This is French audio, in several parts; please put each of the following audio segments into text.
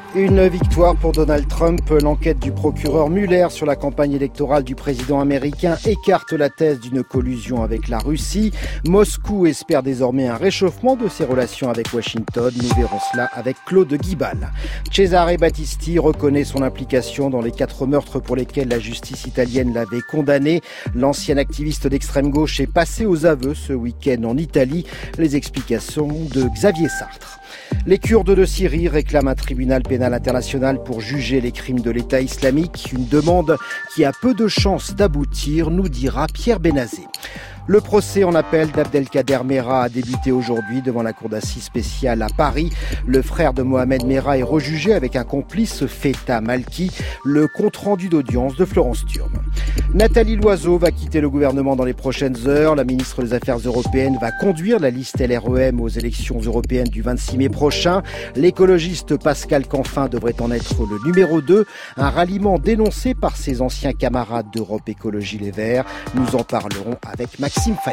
Une victoire pour Donald Trump. L'enquête du procureur Mueller sur la campagne électorale du président américain écarte la thèse d'une collusion avec la Russie. Moscou espère désormais un réchauffement de ses relations avec Washington. Nous verrons cela avec Claude Guibal. Cesare Battisti reconnaît son implication dans les 4 meurtres pour lesquels la justice italienne l'avait condamné. L'ancien activiste d'extrême gauche est passé aux aveux ce week-end en Italie. Les explications de Xavier Sartre. Les Kurdes de Syrie réclament un tribunal pénal international pour juger les crimes de l'État islamique. Une demande qui a peu de chances d'aboutir, nous dira Pierre Benazé. Le procès en appel d'Abdelkader Merah a débuté aujourd'hui devant la cour d'assises spéciale à Paris. Le frère de Mohamed Merah est rejugé avec un complice, Feta Malki. Le compte-rendu d'audience de Florence Thurm. Nathalie Loiseau va quitter le gouvernement dans les prochaines heures. La ministre des Affaires européennes va conduire la liste LREM aux élections européennes du 26 mai prochain. L'écologiste Pascal Canfin devrait en être le numéro 2. Un ralliement dénoncé par ses anciens camarades d'Europe Écologie Les Verts. Nous en parlerons avec Maxime Fayol.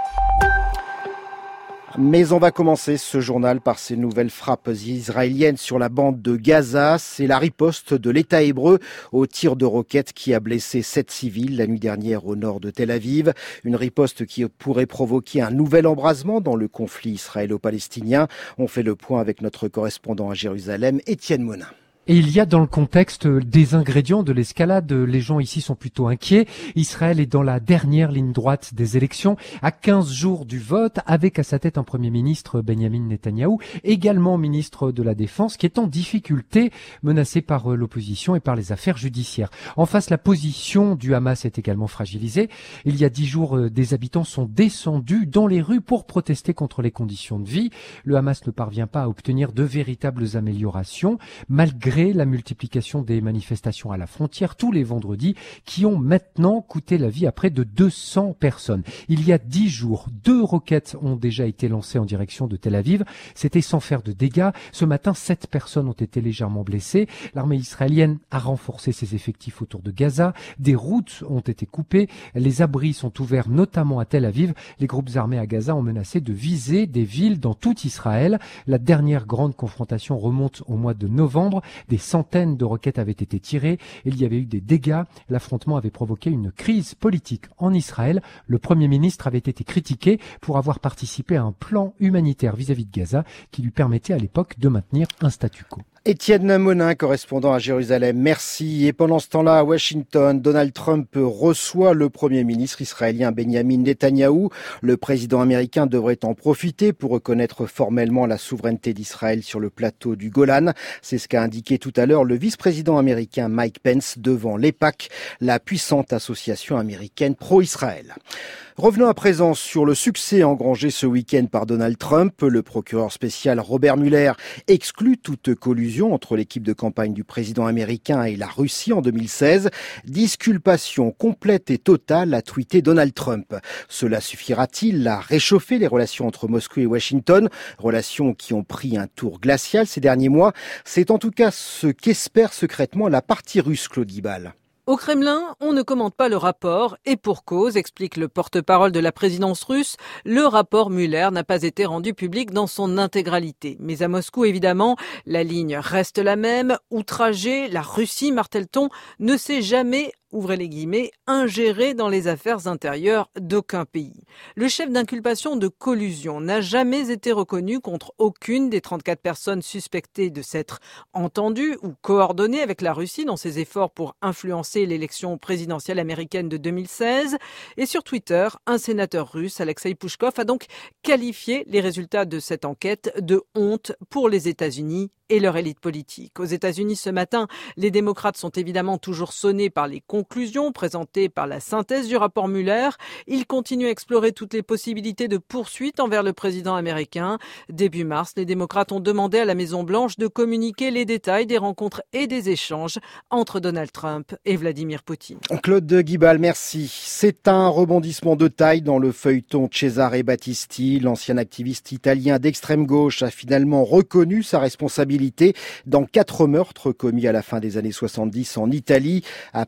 Mais on va commencer ce journal par ces nouvelles frappes israéliennes sur la bande de Gaza. C'est la riposte de l'État hébreu au tir de roquettes qui a blessé 7 civils la nuit dernière au nord de Tel Aviv. Une riposte qui pourrait provoquer un nouvel embrasement dans le conflit israélo-palestinien. On fait le point avec notre correspondant à Jérusalem, Étienne Monin. Et il y a dans le contexte des ingrédients de l'escalade. Les gens ici sont plutôt inquiets. Israël est dans la dernière ligne droite des élections, à 15 jours du vote, avec à sa tête un Premier ministre, Benyamin Netanyahou, également ministre de la Défense, qui est en difficulté, menacé par l'opposition et par les affaires judiciaires. En face, la position du Hamas est également fragilisée. Il y a 10 jours, des habitants sont descendus dans les rues pour protester contre les conditions de vie. Le Hamas ne parvient pas à obtenir de véritables améliorations, malgré la multiplication des manifestations à la frontière tous les vendredis qui ont maintenant coûté la vie à près de 200 personnes. Il y a 10 jours, 2 roquettes ont déjà été lancées en direction de Tel Aviv. C'était sans faire de dégâts. Ce matin, 7 personnes ont été légèrement blessées. L'armée israélienne a renforcé ses effectifs autour de Gaza. Des routes ont été coupées. Les abris sont ouverts notamment à Tel Aviv. Les groupes armés à Gaza ont menacé de viser des villes dans tout Israël. La dernière grande confrontation remonte au mois de novembre. Des centaines de roquettes avaient été tirées, il y avait eu des dégâts, l'affrontement avait provoqué une crise politique en Israël. Le Premier ministre avait été critiqué pour avoir participé à un plan humanitaire vis-à-vis de Gaza qui lui permettait à l'époque de maintenir un statu quo. Étienne Monin, correspondant à Jérusalem, merci. Et pendant ce temps-là, à Washington, Donald Trump reçoit le Premier ministre israélien Benyamin Netanyahou. Le président américain devrait en profiter pour reconnaître formellement la souveraineté d'Israël sur le plateau du Golan. C'est ce qu'a indiqué tout à l'heure le vice-président américain Mike Pence devant l'EPAC, la puissante association américaine pro-Israël. Revenons à présent sur le succès engrangé ce week-end par Donald Trump. Le procureur spécial Robert Mueller exclut toute collusion entre l'équipe de campagne du président américain et la Russie en 2016. Disculpation complète et totale, a tweeté Donald Trump. Cela suffira-t-il à réchauffer les relations entre Moscou et Washington, relations qui ont pris un tour glacial ces derniers mois? C'est en tout cas ce qu'espère secrètement la partie russe, Claude Guibal. Au Kremlin, on ne commente pas le rapport, et pour cause, explique le porte-parole de la présidence russe, le rapport Mueller n'a pas été rendu public dans son intégralité. Mais à Moscou, évidemment, la ligne reste la même. Outragée, la Russie, martèle-t-on, ne s'est jamais, ouvrez les guillemets, ingéré dans les affaires intérieures d'aucun pays. Le chef d'inculpation de collusion n'a jamais été reconnu contre aucune des 34 personnes suspectées de s'être entendues ou coordonnées avec la Russie dans ses efforts pour influencer l'élection présidentielle américaine de 2016. Et sur Twitter, un sénateur russe, Alexei Pouchkov, a donc qualifié les résultats de cette enquête de honte pour les États-Unis et leur élite politique. Aux États-Unis ce matin, les démocrates sont évidemment toujours sonnés par les conclusions présentées par la synthèse du rapport Mueller. Ils continuent à explorer toutes les possibilités de poursuite envers le président américain. Début mars, les démocrates ont demandé à la Maison-Blanche de communiquer les détails des rencontres et des échanges entre Donald Trump et Vladimir Poutine. Claude Guibal, merci. C'est un rebondissement de taille dans le feuilleton Cesare Battisti. L'ancien activiste italien d'extrême gauche a finalement reconnu sa responsabilité dans 4 meurtres commis à la fin des années 70 en Italie. Après 40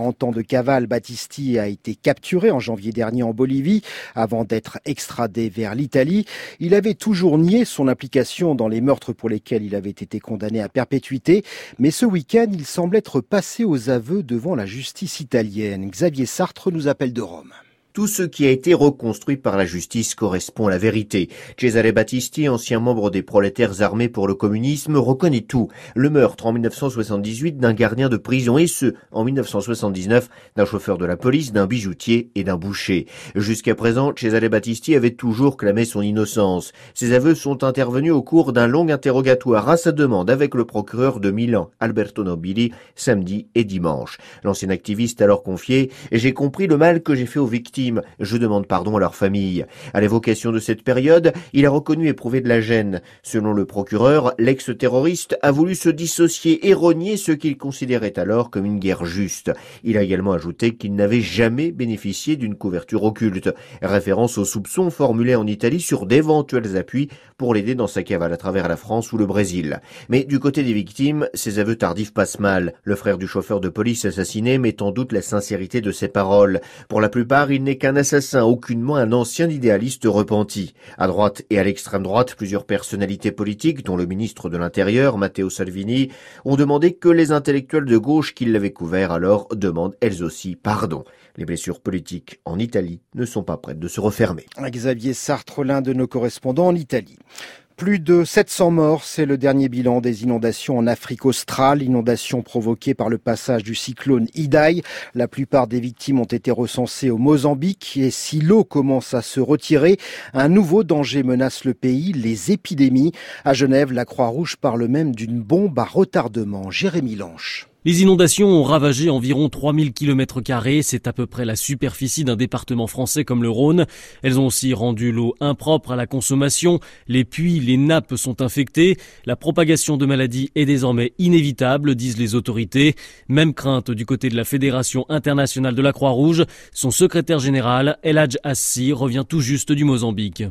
40 ans de cavale, Battisti a été capturé en janvier dernier en Bolivie avant d'être extradé vers l'Italie. Il avait toujours nié son implication dans les meurtres pour lesquels il avait été condamné à perpétuité. Mais ce week-end, il semble être passé aux aveux devant la justice italienne. Xavier Sartre nous appelle de Rome. Tout ce qui a été reconstruit par la justice correspond à la vérité. Cesare Battisti, ancien membre des prolétaires armés pour le communisme, reconnaît tout. Le meurtre en 1978 d'un gardien de prison et ce, en 1979, d'un chauffeur de la police, d'un bijoutier et d'un boucher. Jusqu'à présent, Cesare Battisti avait toujours clamé son innocence. Ses aveux sont intervenus au cours d'un long interrogatoire à sa demande avec le procureur de Milan, Alberto Nobili, samedi et dimanche. L'ancien activiste alors confié « J'ai compris le mal que j'ai fait aux victimes. Je demande pardon à leur famille. » À l'évocation de cette période, il a reconnu éprouver de la gêne. Selon le procureur, l'ex-terroriste a voulu se dissocier et renier ce qu'il considérait alors comme une guerre juste. Il a également ajouté qu'il n'avait jamais bénéficié d'une couverture occulte. Référence aux soupçons formulés en Italie sur d'éventuels appuis pour l'aider dans sa cavale à travers la France ou le Brésil. Mais du côté des victimes, ces aveux tardifs passent mal. Le frère du chauffeur de police assassiné met en doute la sincérité de ses paroles. Pour la plupart, il n'est qu'un assassin, aucunement un ancien idéaliste repenti. À droite et à l'extrême droite, plusieurs personnalités politiques, dont le ministre de l'Intérieur, Matteo Salvini, ont demandé que les intellectuels de gauche qui l'avaient couvert alors demandent elles aussi pardon. Les blessures politiques en Italie ne sont pas prêtes de se refermer. Xavier Sartre, l'un de nos correspondants en Italie. Plus de 700 morts, c'est le dernier bilan des inondations en Afrique australe, inondations provoquées par le passage du cyclone Idai. La plupart des victimes ont été recensées au Mozambique et si l'eau commence à se retirer, un nouveau danger menace le pays, les épidémies. À Genève, la Croix-Rouge parle même d'une bombe à retardement. Jérémy Lanche. Les inondations ont ravagé environ 3000 km², c'est à peu près la superficie d'un département français comme le Rhône. Elles ont aussi rendu l'eau impropre à la consommation, les puits, les nappes sont infectés. La propagation de maladies est désormais inévitable, disent les autorités. Même crainte du côté de la Fédération internationale de la Croix-Rouge. Son secrétaire général, El Hadj Assi, revient tout juste du Mozambique.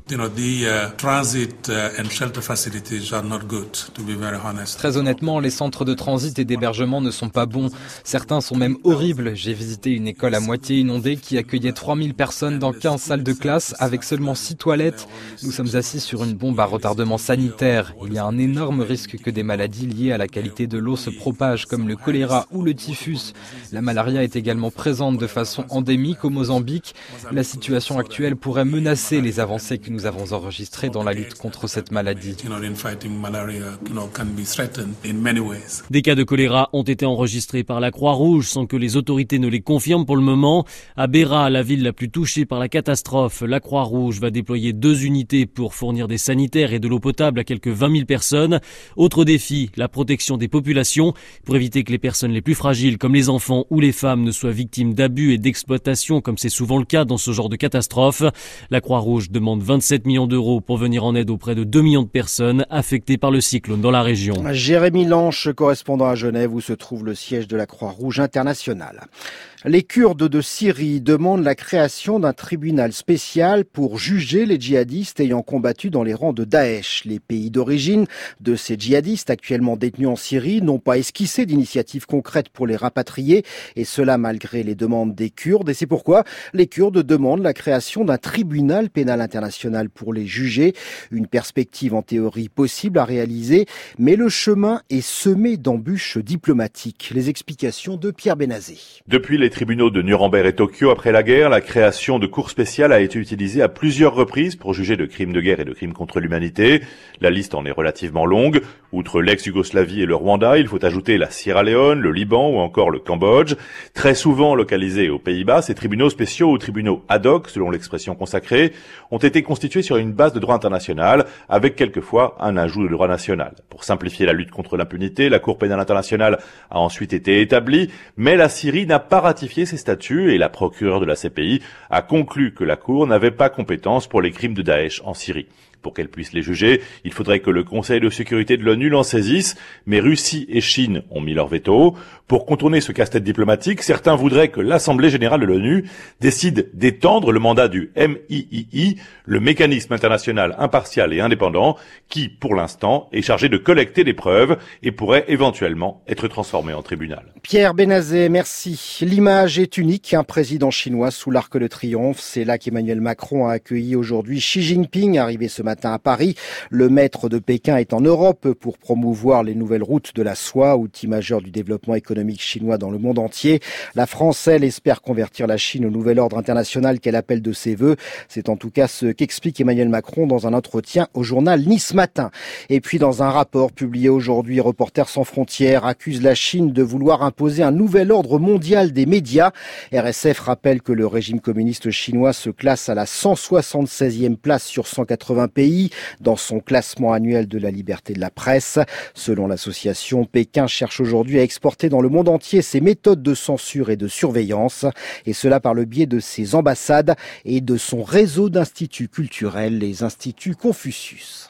Très honnêtement, les centres de transit et d'hébergement ne sont pas bons. Certains sont même horribles. J'ai visité une école à moitié inondée qui accueillait 3000 personnes dans 15 salles de classe avec seulement 6 toilettes. Nous sommes assis sur une bombe à retardement sanitaire. Il y a un énorme risque que des maladies liées à la qualité de l'eau se propagent comme le choléra ou le typhus. La malaria est également présente de façon endémique au Mozambique. La situation actuelle pourrait menacer les avancées que nous avons enregistrées dans la lutte contre cette maladie. Des cas de choléra ont été enregistrés par la Croix-Rouge sans que les autorités ne les confirment pour le moment. À Beira, la ville la plus touchée par la catastrophe, la Croix-Rouge va déployer 2 unités pour fournir des sanitaires et de l'eau potable à quelques 20 000 personnes. Autre défi, la protection des populations pour éviter que les personnes les plus fragiles comme les enfants ou les femmes ne soient victimes d'abus et d'exploitation comme c'est souvent le cas dans ce genre de catastrophe. La Croix-Rouge demande 27 millions d'euros pour venir en aide auprès de 2 millions de personnes affectées par le cyclone dans la région. Jérémy Lanche, correspondant à Genève où se trouve le siège de la Croix-Rouge internationale. Les Kurdes de Syrie demandent la création d'un tribunal spécial pour juger les djihadistes ayant combattu dans les rangs de Daesh. Les pays d'origine de ces djihadistes actuellement détenus en Syrie n'ont pas esquissé d'initiatives concrètes pour les rapatrier, et cela malgré les demandes des Kurdes. Et c'est pourquoi les Kurdes demandent la création d'un tribunal pénal international pour les juger. Une perspective en théorie possible à réaliser, mais le chemin est semé d'embûches diplomatiques. Les explications de Pierre Benazé. Depuis les tribunaux de Nuremberg et Tokyo après la guerre, la création de cours spéciales a été utilisée à plusieurs reprises pour juger de crimes de guerre et de crimes contre l'humanité. La liste en est relativement longue. Outre l'ex-Yougoslavie et le Rwanda, il faut ajouter la Sierra Leone, le Liban ou encore le Cambodge. Très souvent localisés aux Pays-Bas, ces tribunaux spéciaux ou tribunaux ad hoc, selon l'expression consacrée, ont été constitués sur une base de droit international, avec quelquefois un ajout de droit national. Pour simplifier la lutte contre l'impunité, la Cour pénale internationale a ensuite été établie, mais la Syrie n'a pas ratifié ses statuts et la procureure de la CPI a conclu que la Cour n'avait pas compétence pour les crimes de Daesh en Syrie. Pour qu'elle puisse les juger, il faudrait que le Conseil de sécurité de l'ONU l'en saisisse, mais Russie et Chine ont mis leur veto. Pour contourner ce casse-tête diplomatique, certains voudraient que l'Assemblée générale de l'ONU décide d'étendre le mandat du MIII, le mécanisme international impartial et indépendant, qui, pour l'instant, est chargé de collecter des preuves et pourrait éventuellement être transformé en tribunal. Pierre Benazet, merci. L'image est unique, un président chinois sous l'Arc de Triomphe. C'est là qu'Emmanuel Macron a accueilli aujourd'hui Xi Jinping, arrivé ce matin à Paris. Le maître de Pékin est en Europe pour promouvoir les nouvelles routes de la soie, outil majeur du développement économique chinois dans le monde entier. La France, elle, espère convertir la Chine au nouvel ordre international qu'elle appelle de ses vœux. C'est en tout cas ce qu'explique Emmanuel Macron dans un entretien au journal Nice Matin. Et puis dans un rapport publié aujourd'hui, Reporters sans frontières accuse la Chine de vouloir imposer un nouvel ordre mondial des médias. RSF rappelle que le régime communiste chinois se classe à la 176e place sur 180 pays dans son classement annuel de la liberté de la presse. Selon l'association, Pékin cherche aujourd'hui à exporter dans le monde entier ses méthodes de censure et de surveillance, et cela par le biais de ses ambassades et de son réseau d'instituts culturels, les instituts Confucius.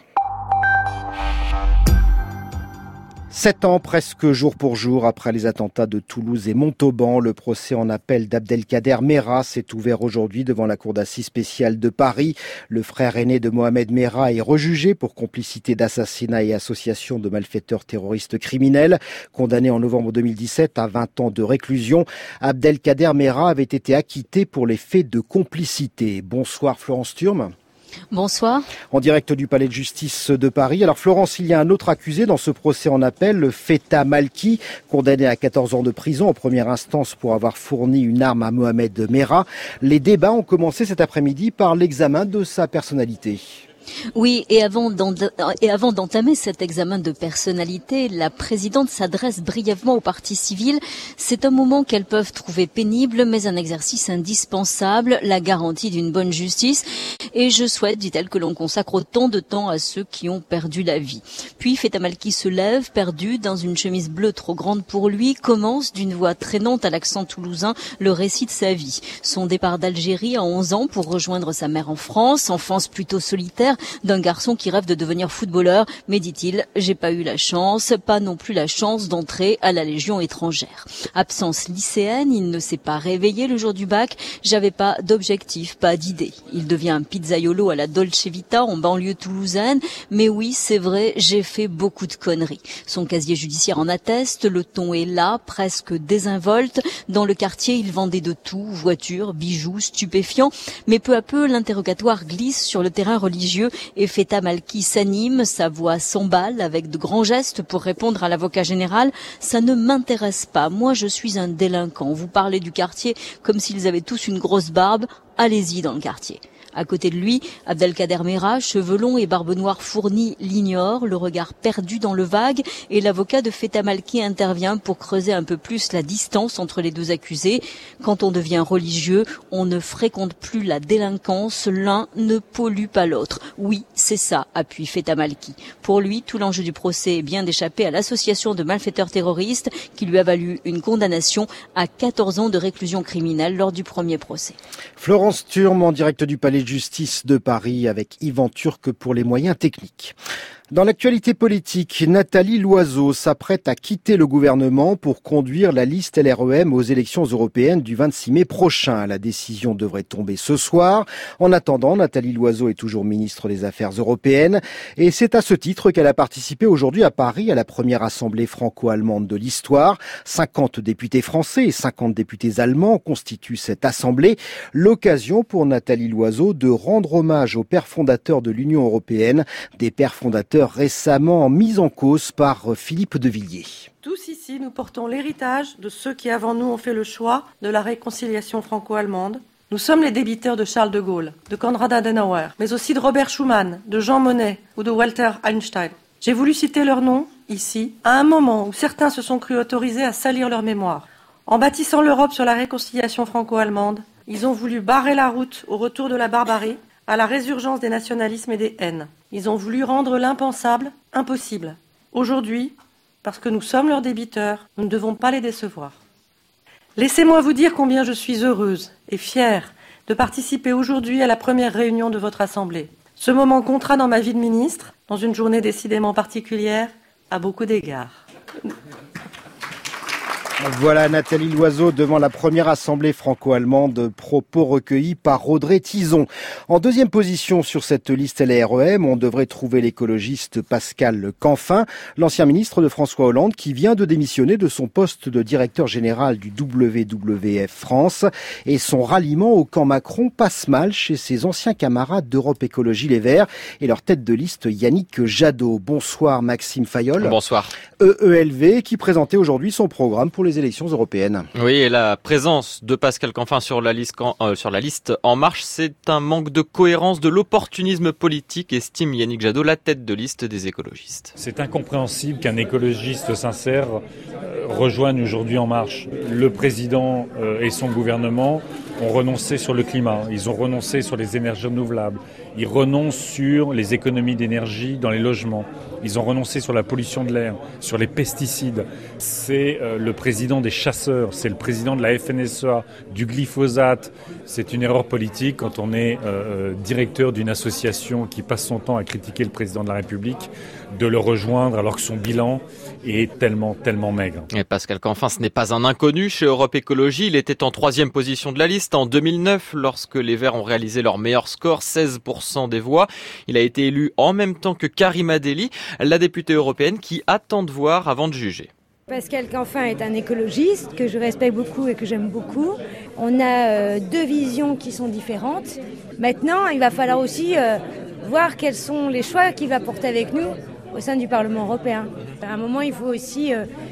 7 ans presque jour pour jour après les attentats de Toulouse et Montauban, le procès en appel d'Abdelkader Merah s'est ouvert aujourd'hui devant la cour d'assises spéciale de Paris. Le frère aîné de Mohamed Merah est rejugé pour complicité d'assassinat et association de malfaiteurs terroristes criminels. Condamné en novembre 2017 à 20 ans de réclusion, Abdelkader Merah avait été acquitté pour les faits de complicité. Bonsoir Florence Thurm. Bonsoir. En direct du palais de justice de Paris. Alors Florence, il y a un autre accusé dans ce procès en appel, Feta Malki, condamné à 14 ans de prison en première instance pour avoir fourni une arme à Mohamed Merah. Les débats ont commencé cet après-midi par l'examen de sa personnalité. Oui, et avant d'entamer cet examen de personnalité, la présidente s'adresse brièvement aux parties civiles. C'est un moment qu'elles peuvent trouver pénible, mais un exercice indispensable, la garantie d'une bonne justice. Et je souhaite, dit-elle, que l'on consacre autant de temps à ceux qui ont perdu la vie. Puis Feta Malki se lève, perdu dans une chemise bleue trop grande pour lui, commence d'une voix traînante à l'accent toulousain le récit de sa vie. Son départ d'Algérie à 11 ans pour rejoindre sa mère en France, enfance plutôt solitaire, d'un garçon qui rêve de devenir footballeur, mais dit-il, j'ai pas eu la chance, pas non plus la chance d'entrer à la Légion étrangère. Absence lycéenne, il ne s'est pas réveillé le jour du bac, j'avais pas d'objectif, pas d'idée. Il devient un pizzaiolo à la Dolce Vita en banlieue toulousaine, mais oui, c'est vrai, j'ai fait beaucoup de conneries. Son casier judiciaire en atteste, le ton est là, presque désinvolte. Dans le quartier, il vendait de tout, voitures, bijoux, stupéfiants, mais peu à peu, l'interrogatoire glisse sur le terrain religieux et Feta Malki s'anime, sa voix s'emballe avec de grands gestes pour répondre à l'avocat général. Ça ne m'intéresse pas, moi je suis un délinquant. Vous parlez du quartier comme s'ils avaient tous une grosse barbe, allez-y dans le quartier. À côté de lui, Abdelkader Merah, cheveux longs et barbe noire fournie, l'ignore, le regard perdu dans le vague, et l'avocat de Feta Malki intervient pour creuser un peu plus la distance entre les deux accusés. Quand on devient religieux, on ne fréquente plus la délinquance, l'un ne pollue pas l'autre. Oui, c'est ça, appuie Feta Malki. Pour lui, tout l'enjeu du procès est bien d'échapper à l'association de malfaiteurs terroristes qui lui a valu une condamnation à 14 ans de réclusion criminelle lors du premier procès. Florence Thurm en direct du palais de justice de Paris avec Yvan Turc pour les moyens techniques. Dans l'actualité politique, Nathalie Loiseau s'apprête à quitter le gouvernement pour conduire la liste LREM aux élections européennes du 26 mai prochain. La décision devrait tomber ce soir. En attendant, Nathalie Loiseau est toujours ministre des Affaires européennes et c'est à ce titre qu'elle a participé aujourd'hui à Paris à la première assemblée franco-allemande de l'histoire. 50 députés français et 50 députés allemands constituent cette assemblée. L'occasion pour Nathalie Loiseau de rendre hommage aux pères fondateurs de l'Union européenne, des pères fondateurs récemment mis en cause par Philippe de Villiers. Tous ici, nous portons l'héritage de ceux qui avant nous ont fait le choix de la réconciliation franco-allemande. Nous sommes les débiteurs de Charles de Gaulle, de Konrad Adenauer, mais aussi de Robert Schuman, de Jean Monnet ou de Walter Einstein. J'ai voulu citer leurs noms, ici, à un moment où certains se sont crus autorisés à salir leur mémoire. En bâtissant l'Europe sur la réconciliation franco-allemande, ils ont voulu barrer la route au retour de la barbarie, à la résurgence des nationalismes et des haines. Ils ont voulu rendre l'impensable impossible. Aujourd'hui, parce que nous sommes leurs débiteurs, nous ne devons pas les décevoir. Laissez-moi vous dire combien je suis heureuse et fière de participer aujourd'hui à la première réunion de votre Assemblée. Ce moment comptera dans ma vie de ministre, dans une journée décidément particulière, à beaucoup d'égards. Voilà Nathalie Loiseau devant la première assemblée franco-allemande, propos recueillis par Audrey Tizon. En deuxième position sur cette liste LREM, on devrait trouver l'écologiste Pascal Canfin, l'ancien ministre de François Hollande qui vient de démissionner de son poste de directeur général du WWF France. Et son ralliement au camp Macron passe mal chez ses anciens camarades d'Europe Écologie Les Verts et leur tête de liste Yannick Jadot. Bonsoir Maxime Fayolle. Bonsoir. EELV qui présentait aujourd'hui son programme pour les élections européennes. Oui, et la présence de Pascal Canfin sur la liste En Marche, c'est un manque de cohérence, de l'opportunisme politique, estime Yannick Jadot, la tête de liste des écologistes. C'est incompréhensible qu'un écologiste sincère rejoigne aujourd'hui En Marche. Le président et son gouvernement ont renoncé sur le climat, ils ont renoncé sur les énergies renouvelables, ils renoncent sur les économies d'énergie dans les logements, ils ont renoncé sur la pollution de l'air, sur les pesticides. C'est le président des chasseurs, c'est le président de la FNSEA, du glyphosate. C'est une erreur politique quand on est directeur d'une association qui passe son temps à critiquer le président de la République, de le rejoindre alors que son bilan est tellement maigre. Et Pascal Canfin, ce n'est pas un inconnu chez Europe Écologie. Il était en 3e position de la liste en 2009 lorsque les Verts ont réalisé leur meilleur score, 16% des voix. Il a été élu en même temps que Karima Delli, la députée européenne qui attend de voir avant de juger. Pascal Canfin est un écologiste que je respecte beaucoup et que j'aime beaucoup. On a deux visions qui sont différentes. Maintenant, il va falloir aussi voir quels sont les choix qu'il va porter avec nous au sein du Parlement européen. À un moment, il faut aussi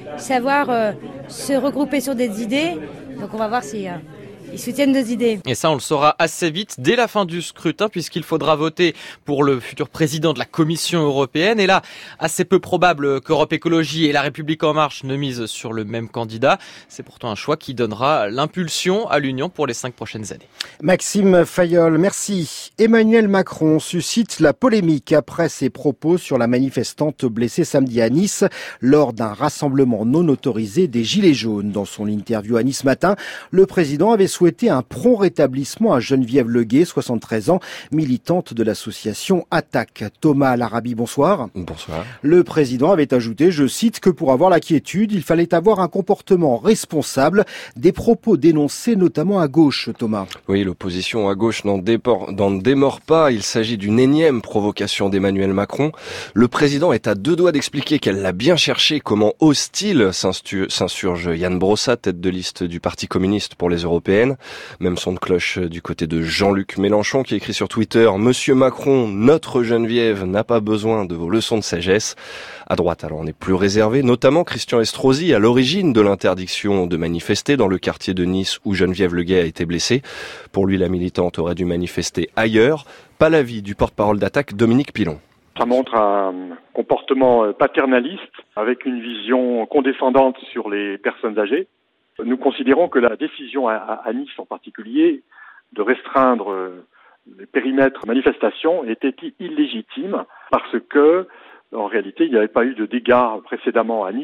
savoir se regrouper sur des idées. Donc on va voir si ils soutiennent nos idées. Et ça, on le saura assez vite dès la fin du scrutin, puisqu'il faudra voter pour le futur président de la Commission européenne. Et là, assez peu probable qu'Europe Écologie et La République En Marche ne misent sur le même candidat. C'est pourtant un choix qui donnera l'impulsion à l'Union pour les 5 prochaines années. Maxime Fayolle, merci. Emmanuel Macron suscite la polémique après ses propos sur la manifestante blessée samedi à Nice lors d'un rassemblement non autorisé des Gilets jaunes. Dans son interview à Nice Matin, le président avait souhaité un prompt rétablissement à Geneviève Leguet, 73 ans, militante de l'association Attaque. Thomas Larabi, bonsoir. Bonsoir. Le président avait ajouté, je cite, que pour avoir la quiétude, il fallait avoir un comportement responsable, des propos dénoncés notamment à gauche, Thomas. Oui, l'opposition à gauche n'en démord pas. Il s'agit d'une énième provocation d'Emmanuel Macron. Le président est à deux doigts d'expliquer qu'elle l'a bien cherché, comment hostile s'insurge Yann Brossat, tête de liste du Parti communiste pour les européennes. Même son de cloche du côté de Jean-Luc Mélenchon qui écrit sur Twitter « Monsieur Macron, notre Geneviève n'a pas besoin de vos leçons de sagesse ». À droite, alors on est plus réservé, notamment Christian Estrosi, à l'origine de l'interdiction de manifester dans le quartier de Nice où Geneviève Leguet a été blessée. Pour lui, la militante aurait dû manifester ailleurs. Pas l'avis du porte-parole d'Attaque, Dominique Pilon. Ça montre un comportement paternaliste avec une vision condescendante sur les personnes âgées. Nous considérons que la décision à Nice en particulier de restreindre les périmètres de manifestation était illégitime parce que, en réalité, il n'y avait pas eu de dégâts précédemment à Nice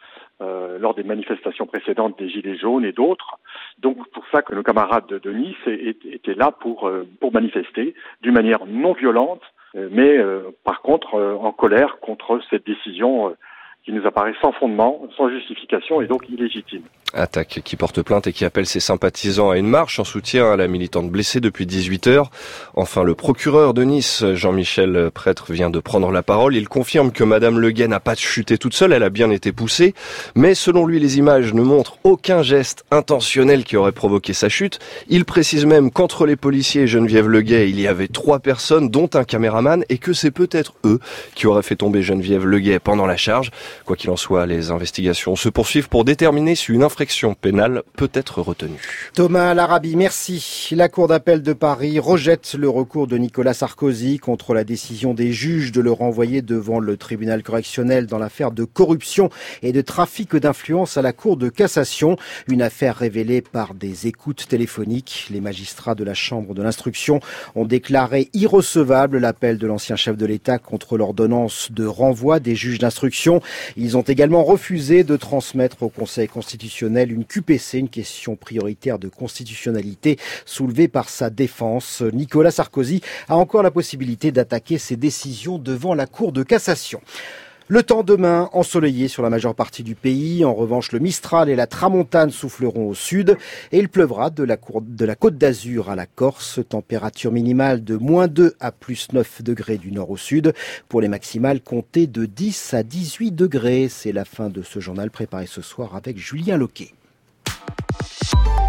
lors des manifestations précédentes des Gilets jaunes et d'autres. Donc, pour ça que nos camarades de Nice étaient là pour manifester d'une manière non violente, mais par contre en colère contre cette décision qui nous apparaît sans fondement, sans justification et donc illégitime. Attaque qui porte plainte et qui appelle ses sympathisants à une marche en soutien à la militante blessée depuis 18 heures. Enfin, le procureur de Nice, Jean-Michel Prêtre, vient de prendre la parole. Il confirme que Madame Leguet n'a pas chuté toute seule, elle a bien été poussée. Mais selon lui, les images ne montrent aucun geste intentionnel qui aurait provoqué sa chute. Il précise même qu'entre les policiers et Geneviève Leguet, il y avait 3 personnes, dont un caméraman, et que c'est peut-être eux qui auraient fait tomber Geneviève Leguet pendant la charge. Quoi qu'il en soit, les investigations se poursuivent pour déterminer si une infraction pénale peut être retenue. Thomas Larabi, merci. La Cour d'appel de Paris rejette le recours de Nicolas Sarkozy contre la décision des juges de le renvoyer devant le tribunal correctionnel dans l'affaire de corruption et de trafic d'influence à la Cour de cassation. Une affaire révélée par des écoutes téléphoniques. Les magistrats de la Chambre de l'instruction ont déclaré irrecevable l'appel de l'ancien chef de l'État contre l'ordonnance de renvoi des juges d'instruction. Ils ont également refusé de transmettre au Conseil constitutionnel une QPC, une question prioritaire de constitutionnalité soulevée par sa défense. Nicolas Sarkozy a encore la possibilité d'attaquer ses décisions devant la Cour de cassation. Le temps demain ensoleillé sur la majeure partie du pays. En revanche, le Mistral et la Tramontane souffleront au sud et il pleuvra de la Côte d'Azur à la Corse. Température minimale de -2 à +9 degrés du nord au sud. Pour les maximales, comptez de 10 à 18 degrés. C'est la fin de ce journal préparé ce soir avec Julien Loquet.